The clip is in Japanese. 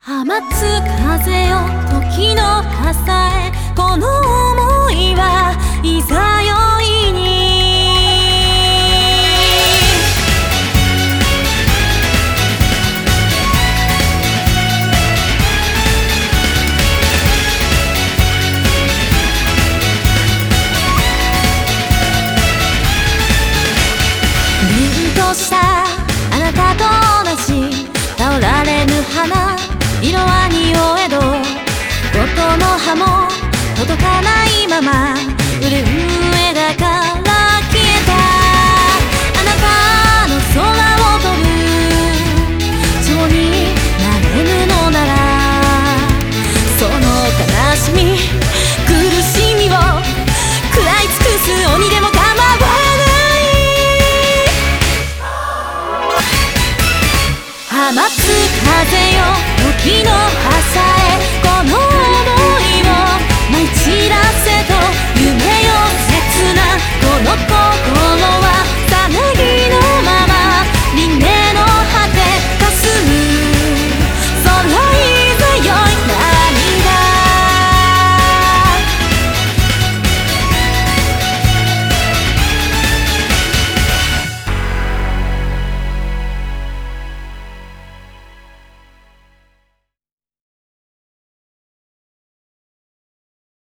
放つ風よ時の朝へ、この想いはいざよいに。凛としたあなたと同じ倒られぬ花、色は匂えど音の葉も届かないまま売れ上だから消えた。あなたの空を飛ぶ蝶になれるのなら、その悲しみ苦しみを食らい尽くす鬼でも構わない。放つ風よ時の朝へ、この想いを舞い散らせと夢よ切なこの